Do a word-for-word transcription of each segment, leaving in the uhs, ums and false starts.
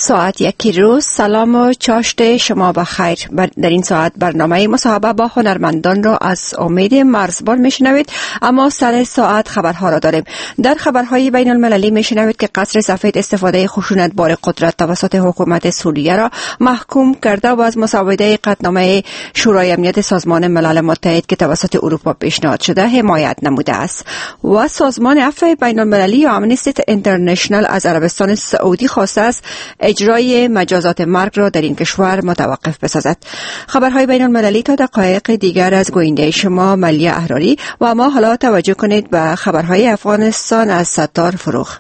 ساعت یکی روز. سلام و چاشت شما بخیر. در این ساعت برنامه مصاحبه با هنرمندان را از امید مرزبان میشنوید، اما سر ساعت خبرها را داریم. در خبرهای بین المللی میشنوید که قصر سفید استفاده خشونت‌بار قدرت توسط حکومت سوریه را محکوم کرده و از مسوده قطعنامه شورای امنیت سازمان ملل متحد که توسط اروپا پیشنهاد شده حمایت نموده است. و سازمان عفو بین المللی یا آمنستی اینترنشنال از عربستان سعودی خواسته است اجرای مجازات مرگ را در این کشور متوقف بسازد. خبرهای بین المللی تا دقایق دیگر از گوینده شما ملیه احراری. و ما حالا توجه کنید به خبرهای افغانستان از ستار فروغ.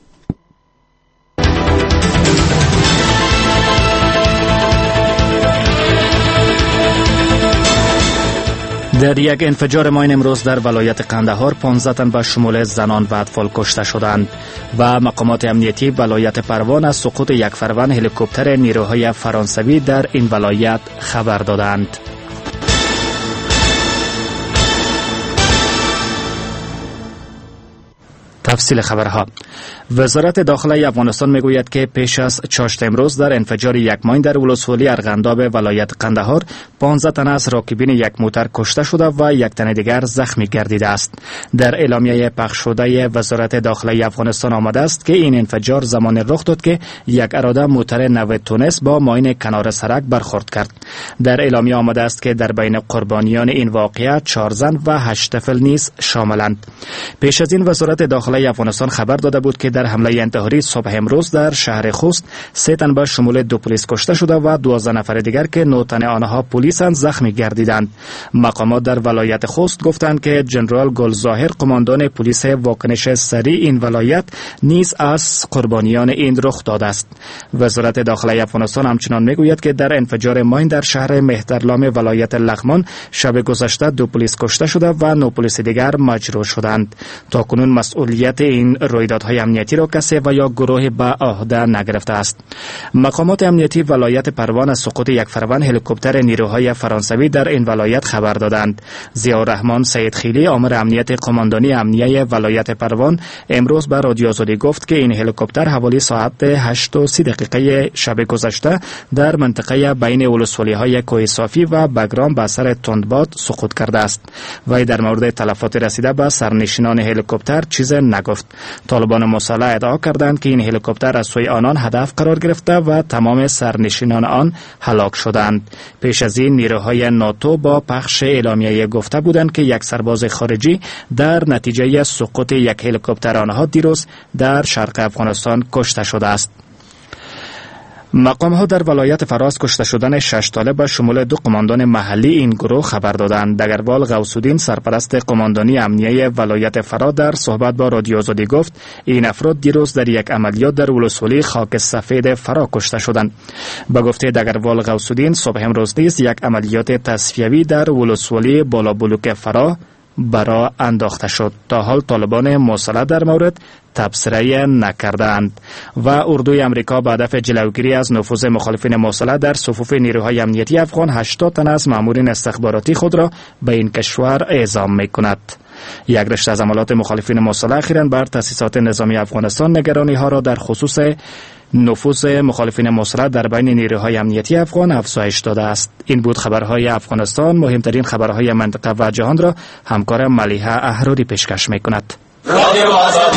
در یک انفجار ماین امروز در ولایت قندهار پانزده تن به شمول زنان و اطفال کشته شدند و مقامات امنیتی ولایت پروان از سقوط یک فروند هلیکوپتر نیروهای فرانسوی در این ولایت خبر دادند. تفصیل خبرها. وزارت داخله افغانستان میگوید که پیش از چاشت امروز در انفجار یک ماین در ولسوالی ارغنداب ولایت قندهار پانزده تن از راکبین یک موتر کشته شده و یک تن دیگر زخمی گردیده است. در اعلامیه پخش شده وزارت داخله افغانستان آمده است که این انفجار زمان رخ داد که یک اراده موتر نود تونس با ماین کنار سرک برخورد کرد. در اعلامیه آمده است که در بین قربانیان این واقعه چهار زن و هشت طفل نیز شاملند. پیش از این وزارت داخله افغانستان خبر داده بود که در حمله انتحاری صبح امروز در شهر خوست سه تن به شمول دو پلیس کشته شده و دوازده نفر دیگر که نه تن آنها پلیسند زخمی گردیدند. مقامات در ولایت خوست گفتند که جنرال گلظاهر قماندان پلیس واکنش سریع این ولایت نیز از قربانیان این رخ داده است. وزارت داخله افغانستان همچنان میگوید که در انفجار ماین در شهر مهترلام ولایت لغمان شب گذشته دو پلیس کشته شده و نه پلیس دیگر مجروح شدند. تاکنون مسئولیت این رویدادهای امنیتی را کسی و یا گروه به عهده نگرفته است. مقامات امنیتی ولایت پروان از سقوط یک فروند هلیکوپتر نیروهای فرانسوی در این ولایت خبر دادند. ضیاءالرحمن سیدخیلی آمر امنیت قماندانی امنیه ولایت پروان امروز به رادیو آزادی گفت که این هلیکوپتر حوالی ساعت هشت و سی دقیقه شب گذشته در منطقه بین ولسوالی‌های کوه صافی و بگرام به اثر تندباد سقوط کرده است. وی در مورد تلفات رسیده به سرنشینان هلیکوپتر چیز نگفت. طالبان مسلح ادعا کردند که این هلیکوپتر از سوی آنان هدف قرار گرفته و تمام سرنشینان آن هلاک شدند. پیش از این نیروهای ناتو با پخش اعلامیه گفته بودند که یک سرباز خارجی در نتیجه سقوط یک هلیکوپتر آنها دیروز در شرق افغانستان کشته شده است. مقام ها در ولایت فراز کشته شدن شش طالب به شمول دو قماندان محلی این گروه خبر دادند. دگروال غوث‌الدین سرپرست قماندانی امنیه ولایت فرا در صحبت با رادیو آزادی گفت این افراد دیروز در یک عملیات در ولسوالی خاک سفید فرا کشته شدند. به گفته دگروال غوث‌الدین صبح امروز نیز یک عملیات تصفیوی در ولسوالی بالابلوک فرا برا انداخته شد. تا حال طالبان مسلح در مورد تبصره نکردند. و اردوی امریکا به هدف جلوگیری از نفوذ مخالفین مسلح در صفوف نیروهای امنیتی افغان هشتاد تن از مامورین استخباراتی خود را به این کشور اعزام می‌کند. یک رشته از عملات مخالفین مسلح اخیراً بر تأسیسات نظامی افغانستان نگرانی ها را در خصوص نفوذ مخالفین مسلح در بین نیروهای امنیتی افغان افزایش داده است. این بود خبرهای افغانستان. مهمترین خبرهای منطقه و جهان را همکار ملیحه احراری پیشکش می‌کند. رادیو آزادی.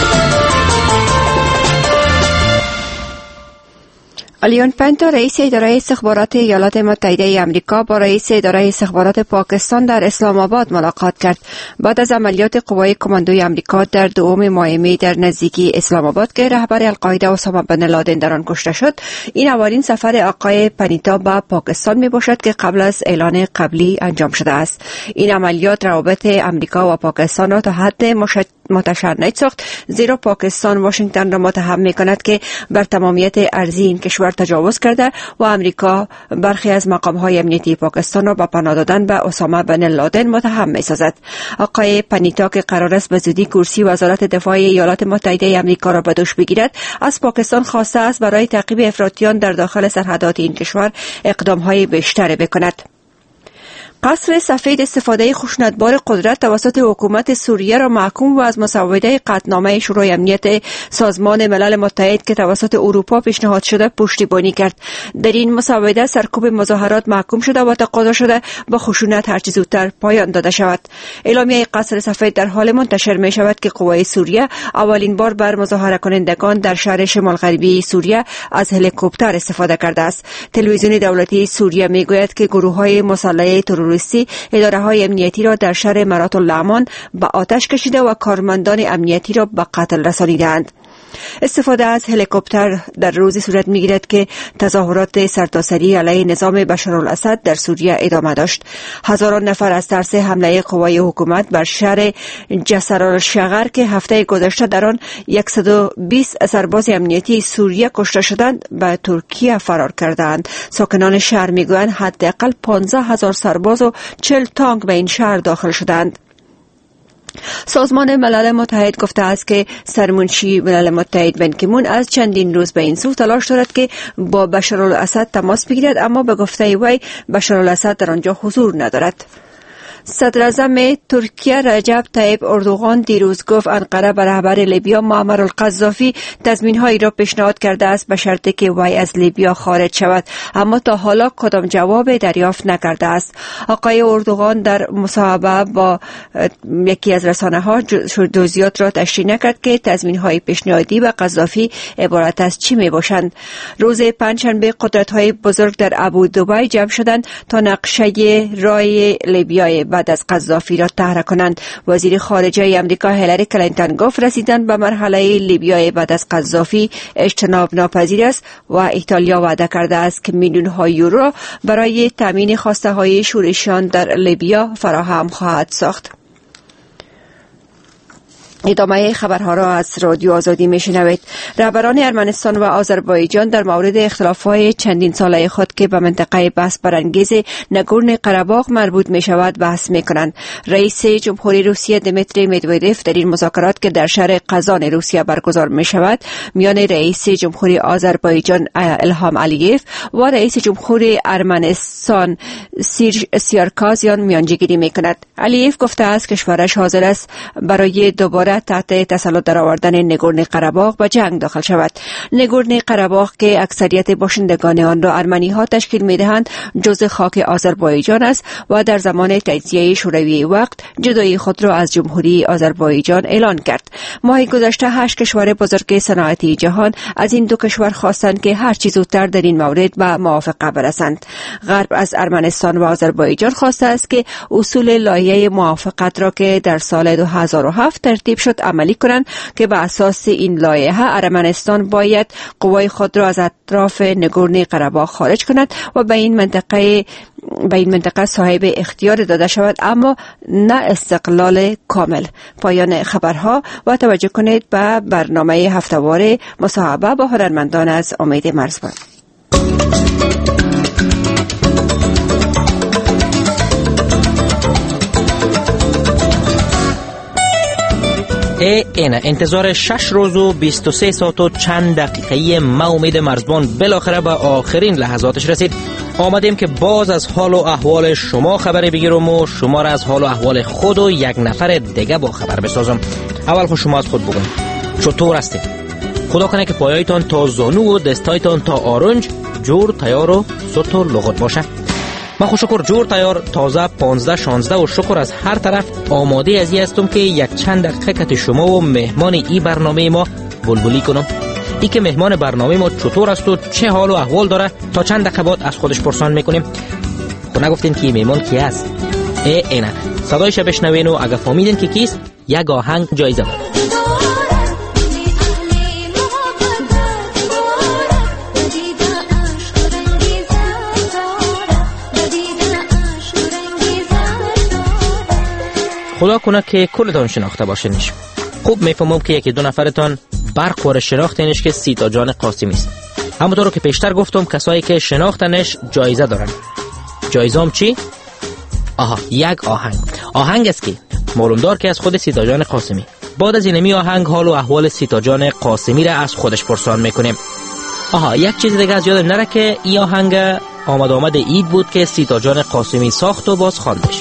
الیون پنتو رئیس اداره استخبارات ایالات متحده آمریکا با رئیس اداره استخبارات پاکستان در اسلام آباد ملاقات کرد بعد از عملیات قوای کماندوی آمریکا در دوم ماه می در نزدیکی اسلام آباد که رهبر القاعده اسامه بن لادن در آن کشته شد. این اولین سفر آقای پنیتا به پاکستان می باشد که قبل از اعلان قبلی انجام شده است. این عملیات روابط آمریکا و پاکستان را تا حد متشنج ساخت، زیرا پاکستان واشنگتن را متهم می کند که بر تمامیت ارضی این کشور تجاوز کرده و امریکا برخی از مقام‌های امنیتی پاکستان را به پناه دادن به اسامه بن لادن متهم می‌سازد. آقای پنیتا که قرار است به زودی کرسی وزارت دفاع ایالات متحده آمریکا را به دوش بگیرد، از پاکستان خواسته است برای تعقیب افراطیان در داخل سرحدات این کشور اقدام‌های بیشتری بکند. قصر سفید استفاده خشونتبار قدرت توسط حکومت سوریه را محکوم و از مسوده قطعنامه شورای امنیت سازمان ملل متحد که توسط اروپا پیشنهاد شده پشتیبانی کرد. در این مسوده سرکوب مظاهرات محکوم شده و تقاضا شده با خشونت هرچه زودتر پایان داده شود. اعلامیه قصر سفید در حال منتشر می شود که قوای سوریه اولین بار بر مظاهره کنندگان در شهر شمال غربی سوریه از هلیکوپتر استفاده کرده است. تلویزیون دولتی سوریه می گوید که گروه های مسلح تروریستی اداره های امنیتی را در شهر مرات الامان به آتش کشیده و کارمندان امنیتی را به قتل رسانیدند. استفاده از هلیکوپتر در روزی صورت می‌گیرد که تظاهرات سرتاسری علیه نظام بشارالاسد در سوریه ادامه داشت. هزاران نفر از ترس حمله قوای حکومت بر شهر جسر الشغر که هفته گذشته در آن صد و بیست سرباز امنیتی سوریه کشته شدند به ترکیه فرار کردند. ساکنان شهر میگویند حداقل پانزده هزار سرباز و چهل تانک به این شهر داخل شدند. سازمان ملل متحد گفته است که سرمنشی ملل متحد بن کی مون از چندین روز به این سو تلاش دارد که با بشارالاسد تماس بگیرد، اما به گفته وی بشارالاسد در آنجا حضور ندارد. صدر اعظم ترکیه رجب طیب اردوغان دیروز گفت انقره به رهبر لیبیا معمر القذافی تضمین‌هایی را پیشنهاد کرده است به شرطی که وی از لیبیا خارج شود، اما تا حالا کدام جواب دریافت نکرده است. آقای اردوغان در مصاحبه با یکی از رسانه‌ها جزئیات را تشریح نکرد که تضمین‌های پیشنهادی به قذافی عبارت از چی میباشند. روز پنجشنبه قدرت‌های بزرگ در ابودبی جمع شدند تا نقشه رای لیبیای بعد از قذافی را طرح کنند. وزیر خارجه امریکا هیلاری کلینتون گفت رسیدن به مرحله لیبیای بعد از قذافی اجتناب ناپذیر است و ایتالیا وعده کرده است که میلیون ها یورو برای تامین خواسته های شورشیان در لیبیا فراهم خواهد ساخت. ادامه خبرها را از رادیو آزادی میشنوید. رهبران ارمنستان و آذربایجان در مورد اختلافات چندین ساله خود که به منطقه بحث برانگیز نگورنو قره‌باغ مربوط می شود بحث می کنند. رئیس جمهوری روسیه دمیتری مدودوف در این مذاکرات که در شهر قزان روسیه برگزار می شود میان رئیس جمهوری آذربایجان الهام علییف و رئیس جمهوری ارمنستان سیارکازیان میانجیگیری می کند. علییف گفته است کشورش حاضر است برای دوباره تحت تسلط درآوردن نگورنو قره‌باغ به جنگ داخل شود. نگورنو قره‌باغ که اکثریت باشندگان آن را ارمنی ها تشکیل می دهند جزء خاک آذربایجان است و در زمان تجزیه شوروی وقت جدایی خود را از جمهوری آذربایجان اعلان کرد. ماه گذشته هشت کشور بزرگ صنعتی جهان از این دو کشور خواستند که هر چه زودتر در این مورد به موافقه برسند. غرب از ارمنستان و آذربایجان خواسته است که اصول لایحه موافقت را که در سال دو هزار و هفت ترتیب شد عملی کنند که بر اساس این لایحه ارمنستان باید قوای خود را از اطراف نگورنو قره‌باغ خارج کند و به این منطقه به این منطقه صاحب اختیار داده شود، اما نه استقلال کامل. پایان خبرها و توجه کنید به برنامه هفته‌وار مصاحبه با هنرمندان از امید مرزبان. ای اینا انتظار شش روز و بیست و سه ساعت و چند دقیقه ما امید مرزبان بالاخره به آخرین لحظاتش رسید. آمدیم که باز از حال و احوال شما خبری بگیرم و شما را از حال و احوال خود و یک نفر دیگه با خبر بسازم. اول خود شما از خود بگوید چطور هستید؟ خدا کنه که پایایتان تا زانو و دستایتان تا آرنج جور تیار و سوت و لغت باشه. من خوش شکر جور تیار تازه پانزده شانزده و شکر از هر طرف آماده ازی هستم که یک چند دقیقه کت شما و مهمان ای برنامه ما بلبلی کنم. ای که مهمان برنامه ما چطور است و چه حال و احوال داره تا چند دقیقه بعد از خودش پرسان میکنیم. خب نگفتین که مهمان کی است؟ ای اینا صدایش بشنوین و اگه فهمیدین که کیست یک آهنگ جایزه بود. خدا کنه که کلتان شناخته باشینش. خوب میفهمم که یکی دو نفرتان برق واره شناختنش که سیتا جان قاسمی است. همونطور که پیشتر گفتم کسایی که شناختنش جایزه دارن. جایزه هم چی؟ آها یک آهنگ. آهنگ است که معلوم دار که از خود سیتا جان قاسمی. بعد از اینمی آهنگ حال و احوال سیتا جان قاسمی را از خودش پرسان میکنیم. آها یک چیز دیگه از یادم نره که این آهنگ آمد آمد عید بود که سیتا جان قاسمی ساخت و باز خواندش.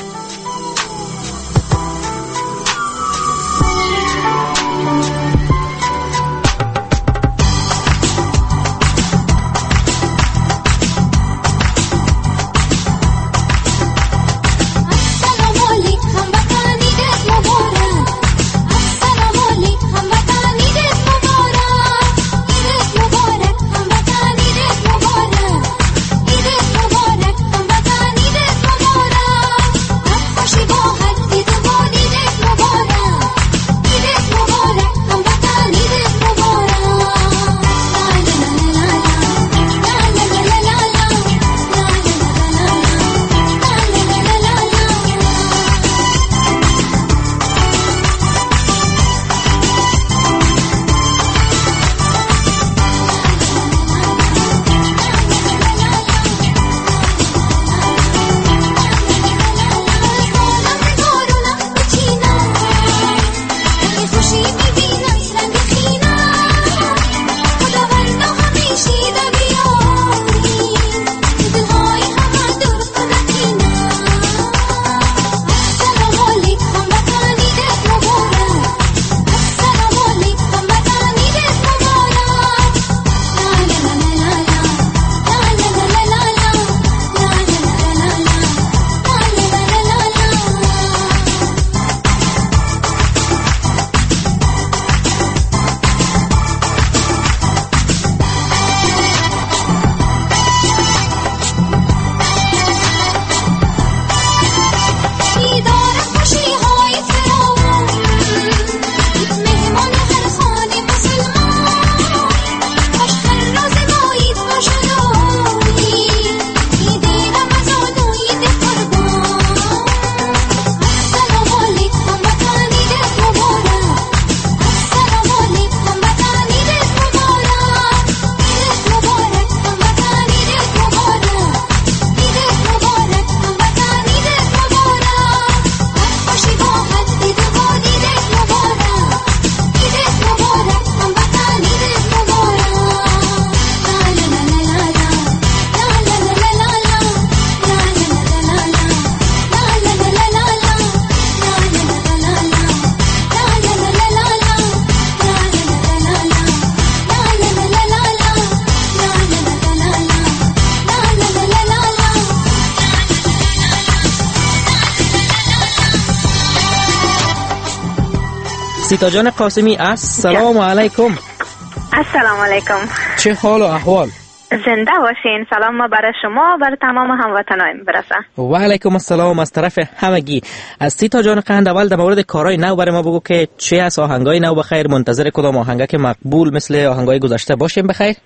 سیتا جان قاسمی السلام علیکم. السلام علیکم. چه حال و احوال؟ زنده باشین. سلام ما برای شما و برای تمام هموطنان برسه. و علیکم السلام از طرف همگی. از سیتا جان قند اول در مورد کارهای نو برای ما بگو که چه از آهنگای نو بخیر، منتظر کدام آهنگا که مقبول مثل آهنگای گذشته باشیم بخیر؟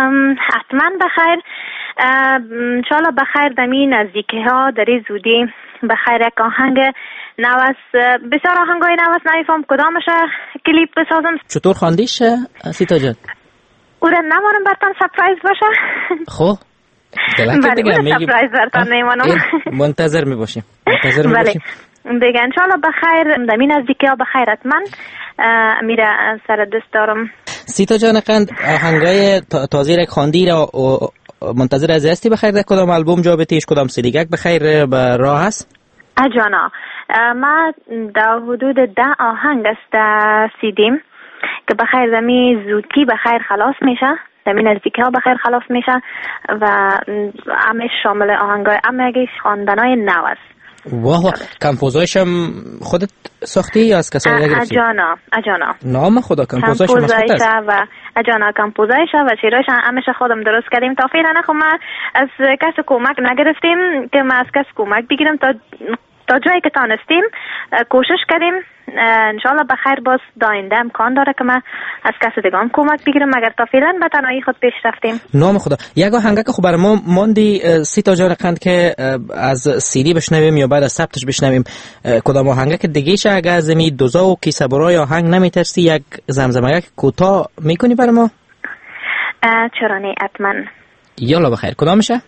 حتما بخیر. ان شاء الله بخیر. دمی نزدیکی ها دری زودی بخیر یک آهنگ نواس، بسیار آهنگای نواس نمیفهم کدامش کلیپ بسازم. چطور خواندیش سیتا جان؟ او را نمانم برتان سپرایز باشه. خب دلکه دیگه میگی سپرایز برتان نمانم. منتظر می باشیم منتظر می باشیم دیگه انشالله بخیر. دمی نزدیکی ها بخیر حتما میره سر دست دارم. سیتا جان قند آهنگای تازه را خواندی را منتظر از هستی بخیر؟ در کدام البوم جا بتیش کدام سیدیگک بخیر به راه هست؟ اجانا ما در حدود ده آهنگ است سیدیم که بخیر دمی زودی بخیر خلاص میشه، دمی نزدیکی ها بخیر خلاص میشه و همه شامل آهنگای همه خواندنای نو است. واه، کمپوزایش هم خودت ساختی یا از کسایی دیگه گرفتی؟ اجانا اجانا نام خدا کمپوزایش مسخوت است و اجانا کمپوزایش و شیرایش همیشه خودم درست کردیم. تا فعلا خب ما از کس کمک نگرفتیم که ما از کس کمک بگیریم. تا تا جایی که تانستیم کوشش کردیم. انشالله بخیر باز داینده امکان داره که ما از کس دیگه هم کمک بگیریم، مگر تا فعلا به تنهایی خود پیش رفتیم. نام خدا. یک آهنگ که خب برای ما ماندی سیتا جان قند که از سیدی بشنویم یا بعد از ثبتش بشنویم، کدام آهنگ که دیگه شه اگه از می دوزا و کیسه برای آهنگ نمیترسی یک زمزمه کوتاه میکنی برای ما؟ چرا نه حتما. یالا بخیر. کدامشه؟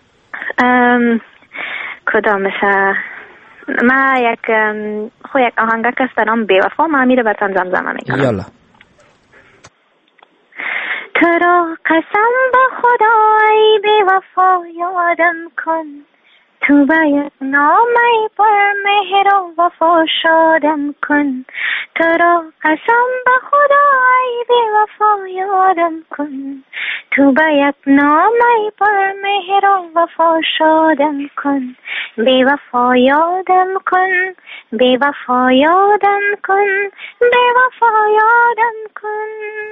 کدامشه؟ ما یک خو یک آهنگ که است نام بی‌وفا ما میره براتون زمزمه میکنم. یالا. تو را قسم به خدای ای بی وفا یادم کن، تو باید نامه پر مهر و وفا شادم کن. تو را قسم به خدا ای بی وفا یادم کن، تو باید نامه پر مهر و وفا شادم کن. بی وفا یادم کن، بی وفا یادم کن، بی وفا یادم کن.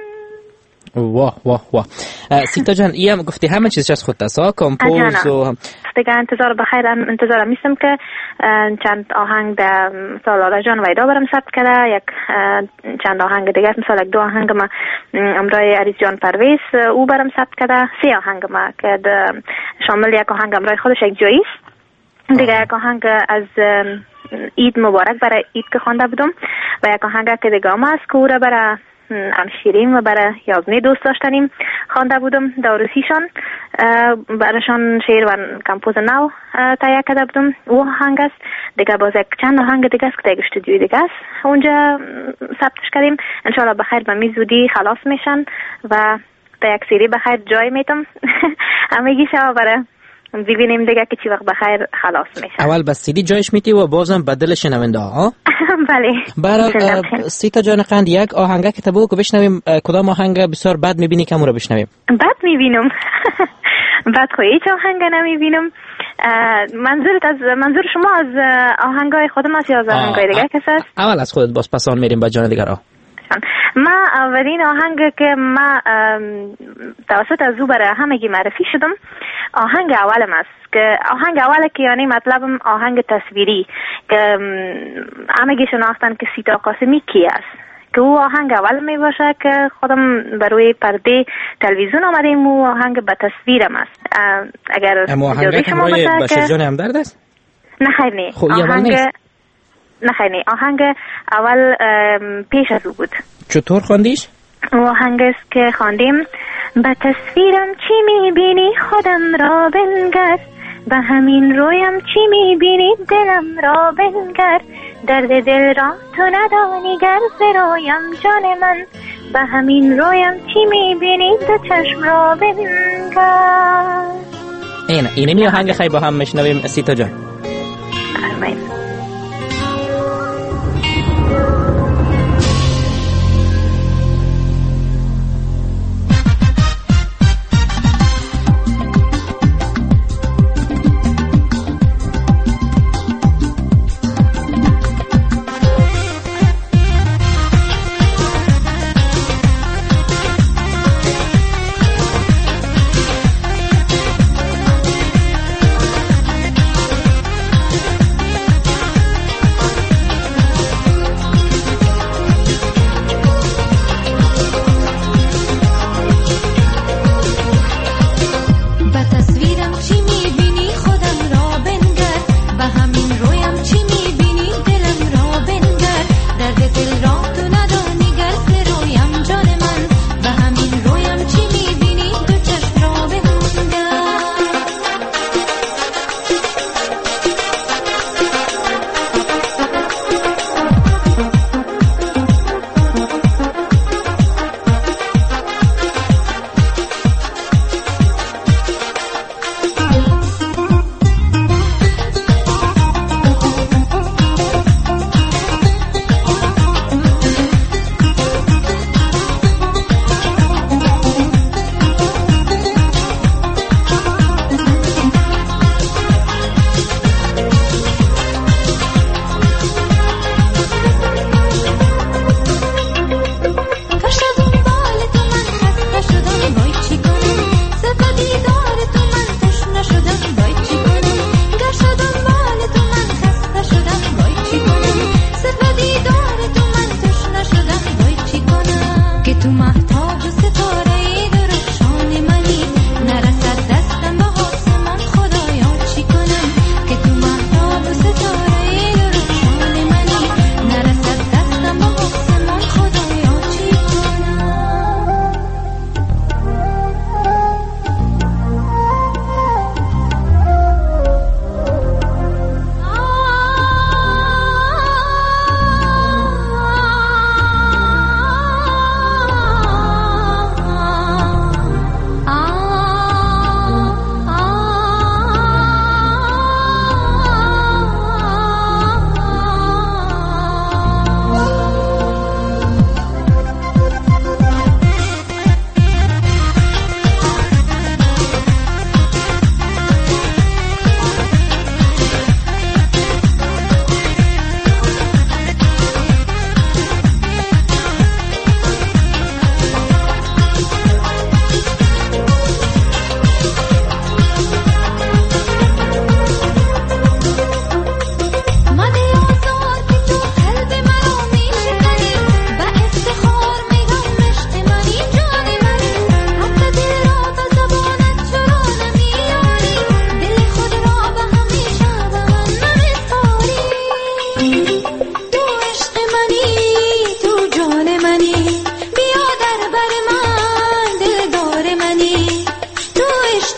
واه واه واه. سیتا جان ای هم گفتی همه چیزش از خودت است، کمپوز و دیگه انتظار بخیر انتظار میستم که چند آهنگ در سالاره جان ویدا برم ثبت کرده، یک چند آهنگ دیگه مثلا یک دو آهنگ ما امرای عریض جان پرویز او برم ثبت کرده، سه آهنگ ما که شامل یک آهنگ امرای خودش یک جایی است، دیگه یک آهنگ از عید مبارک برای عید که خوانده بودم و یک آهنگ که دیگه ما از کوره برای همشیرین و برای یازمی دوست داشتنیم خوانده بودم دوروسیشان، برایشان شعر و کمپوز نو تهیه کرده بودم. او آهنگ است دیگه، باز یک چند آهنگ دیگه است که دیگه استودیوی دیگه است اونجا ثبتش کردیم، انشالله بخیر به می زودی خلاص میشن و تا یک سری بخیر جای میتم همگی شما برای ببینیم دیگه که چی وقت بخیر خلاص میشن. اول بس سیدی جایش میتی و بازم بدل شنونده ها. بله. برای سیتا جان قند یک آهنگ که تبو که بشنویم، کدام آهنگ بسیار بد میبینی که رو بشنویم؟ بد میبینم. بد خو هیچ آهنگ نمیبینم. منظورت از منظور شما از آهنگای خودم است یا از آهنگای دیگه کس است؟ اول از خودت باز پسان میریم به جان دیگر ها. ما اولین آهنگ که ما توسط از او برای همگی معرفی شدم آهنگ اولم است که آهنگ اول که یعنی مطلبم آهنگ تصویری که همگی شناختن که سیتا قاسمی کی است، که او آهنگ اول می باشه که خودم بروی پرده تلویزیون آمدیم. او آهنگ به تصویرم است. اگر آهنگ که برای بشیر جان همدرد است؟ نه خیر نی آهنگ نه خیر نی آهنگ اول پیش از او بود. چطور خواندیش؟ آهنگ است که خواندیم به تصویرم چی میبینی خودم را بنگر، به همین رویم چی میبینی دلم را بنگر، درد دل را تو ندانی گر زرایم جان من، به همین رویم چی میبینی دو چشم را بنگر. این اینمی آهنگ خیلی با هم میشنویم سیتا جان. آمین.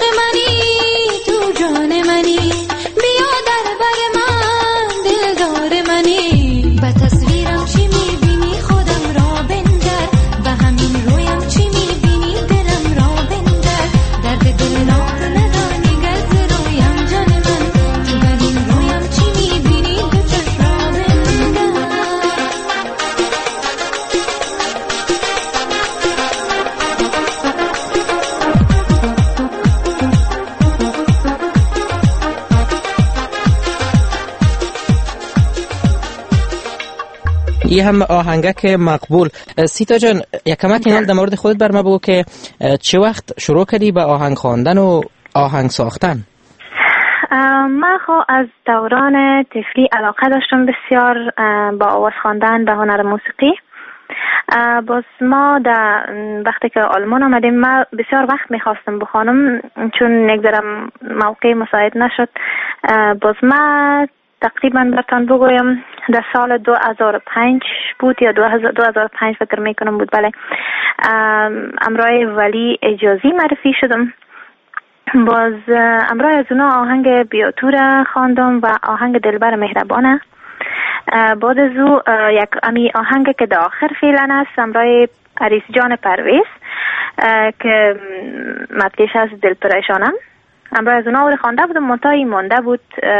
یه هم آهنگک مقبول. سیتا جان یک کمک اینال در مورد خودت بر ما بگو که چه وقت شروع کردی به آهنگ خواندن و آهنگ ساختن؟ من خو از دوران طفلی علاقه داشتم بسیار با آواز خواندن به هنر موسیقی. باز ما در وقتی که آلمان آمدیم ما بسیار وقت میخواستم بخوانم چون نگذارم موقع مساعد نشد. باز ما تقریبا برتان بگویم در سال دو هزار و پنج بود یا دو هزار و پنج فکر میکنم بود، بله، امرای ولی اجازی معرفی شدم. باز امرای از اونا آهنگ بیاتور خواندم و آهنگ دلبر مهربانه. بعد از او یک امی آهنگ که در آخر فعلا است امرای عریس جان پرویز که مطلعش از دل پریشانم. امرای از اونا رو خوانده بودم، منتهی مانده بود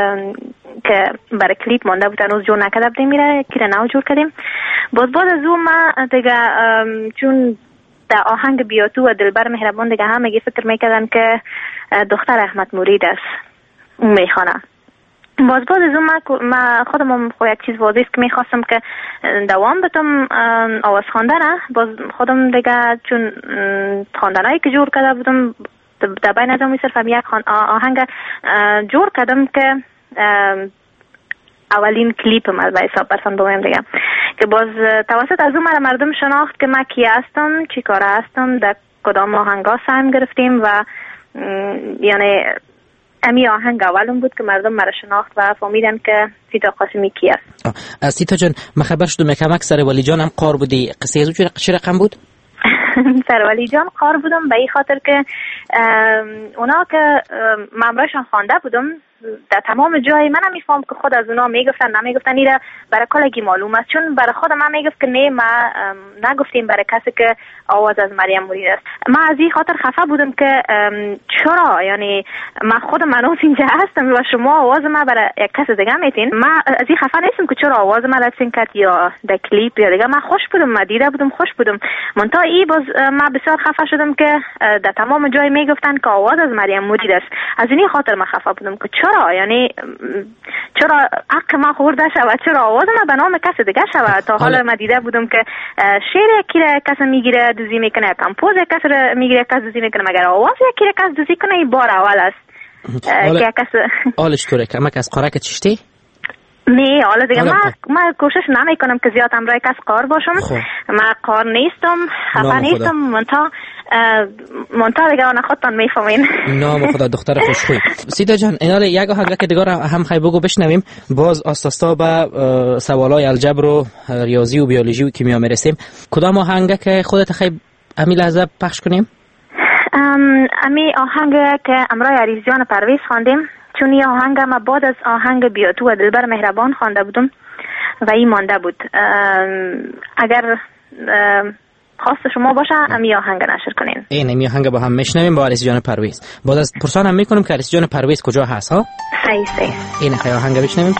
که برای کلیپ مانده بود، هنوز جور نکرده بودیم، میره که نو جور کردیم. باز بعد از اون ما دیگه چون در آهنگ بیاتو و دلبر مهربان دیگه هم میگه فکر میکردم که دختر احمد مرید است اون میخوانه. باز بعد از اون ما خودم خو یک چیز واضح است که میخواستم که دوام بتم آواز خواندن. باز خودم دیگه چون خواندنایی که جور کرده بودم در بین از اون صرف یک آهنگ جور کردم که اولین کلیپ ما به حساب برسان بگویم دیگه، که باز توسط از اون مردم شناخت که من کی هستم، چی کاره هستم، در کدام آهنگا سهم گرفتیم و یعنی امی آهنگ اولم بود که مردم مرا شناخت و فهمیدن که سیتا قاسمی کی است. سیتا جان من خبر شدم یک کمک سر ولی جان هم قار بودی، قصه از اون چه رقم بود؟ سر ولی جان قار بودم به این خاطر که اونا که ممرایشان خوانده بودم در تمام جای من هم میفهم که خود از اونا میگفتن نمیگفتن ایره برای کلگی معلوم است، چون برای خود من میگفت که نه ما نگفتیم برای کسی که آواز از مریم مرید است. من از این خاطر خفه بودم که چرا یعنی من خود منوس اینجا هستم و شما آواز ما برای یک کس دیگه میتین. من از این خفه نیستم که چرا آواز ما رسین کرد یا در کلیپ یا دیگه. من خوش بودم، من دیده بودم خوش بودم. منتها ای باز من بسیار خفه شدم که در تمام جای میگفتن که آواز از مریم مرید است. از این خاطر من خفه بودم که چرا یعنی چرا حق ما خورده شود، چرا آواز ما به نام کس دیگه شود. تا حالا من دیده بودم که شعر یکی را کس میگیره دوزی میکنه، کمپوز کس را میگیره کس دوزی میکنه، مگر آواز یکی را کس دوزی کنه این بار اول است که کس آلش طوره که مک از قارک چشتی؟ نه حالا دیگه من من کوشش نمی کنم که زیاد امرای کس قار باشم. من قار نیستم، خفه نیستم، منتها منتها دیگه آن خودتان میفهمین. نام خدا دختر خوشخوی. سیتا جان اینال یک آهنگ که دیگه هم خواهی بگو بشنویم، باز آستاستا به سوالای الجبر و ریاضی و بیولوژی و کیمیا میرسیم. کدام آهنگ که خودت خواهی امی لحظه پخش کنیم؟ امی آهنگ که امرای عریس جان پرویز خواندیم، چون این آهنگ ما بعد از آهنگ بیاتو و دلبر مهربان خوانده بودم و این مانده بود. اگر خواست شما باشه امی آهنگ نشر کنین. این امی آهنگ با هم میشنویم با عریس جان پرویز. بعد از پرسان هم میکنم که عریس جان پرویز کجا هست ها؟ صحیح صحیح. این خیلی آهنگ بشنویم.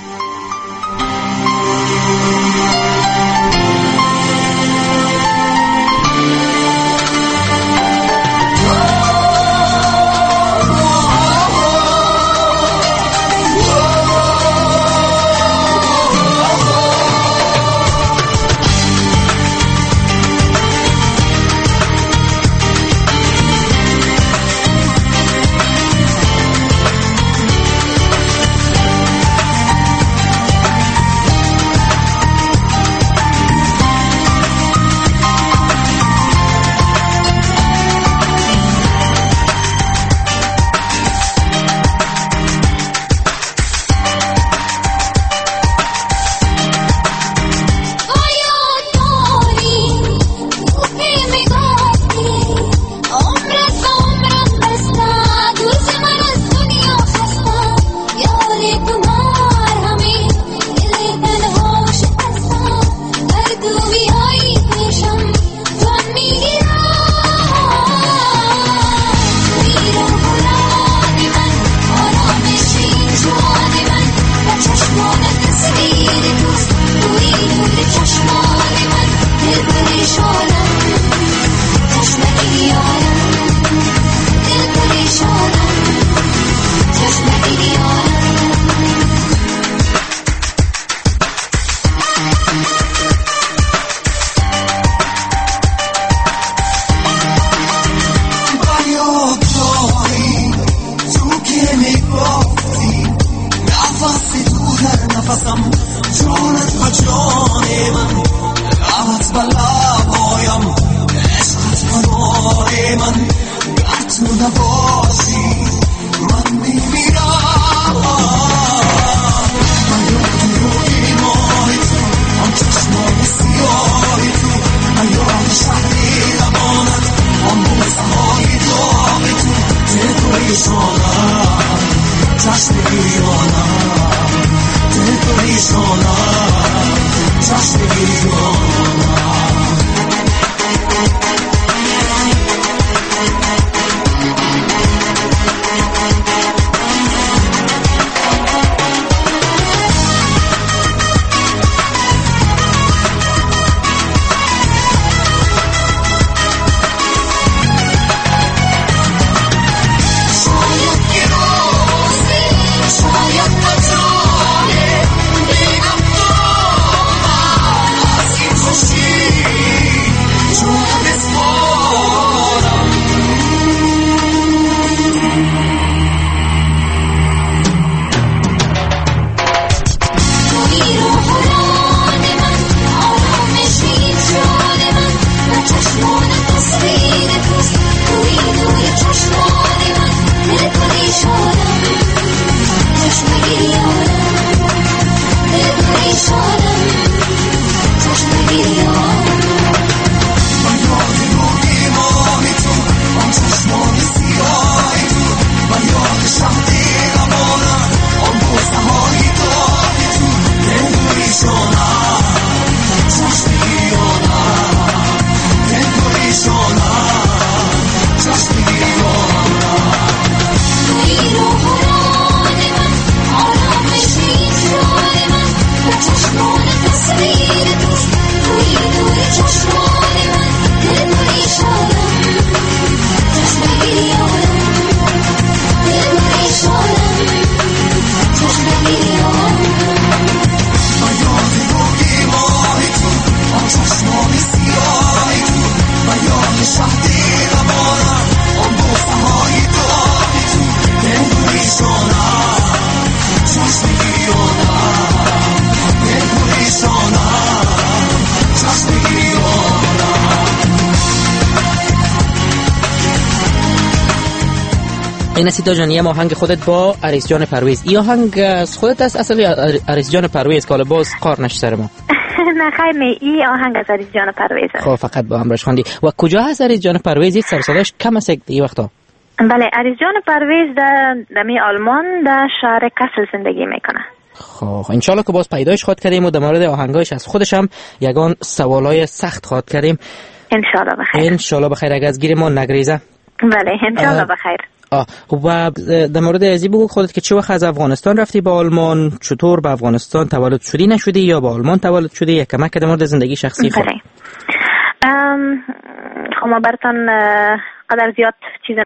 این سیتا جان یه آهنگ خودت با عریس جان پرویز. این آهنگ از خودت است اصلی عریس جان پرویز که باز قار نشه سر ما؟ نه خیر نه، این آهنگ از عریس جان پرویز است. خب فقط با همراش خواندی. و کجا هست عریس جان پرویز؟ سر صداش کم است این وقتا. بله، عریس جان پرویز در دمی آلمان در شهر کسل زندگی میکنه. خب ان شاء الله که باز پیداش خواهد کردیم و در مورد آهنگایش از خودش هم یگان سوالای سخت خواهد کردیم. ان شاء الله بخیر. ان شاء الله بخیر اگه از گیر ما نگریزه. بله ان شاء الله بخیر. آه و در مورد ازی بگو خودت که چه وقت از افغانستان رفتی به آلمان، چطور به افغانستان تولد شدی نشدی یا به آلمان تولد شدی، یک کمک در مورد زندگی شخصی خود. بله. ام خب ما براتون قدر زیاد چیز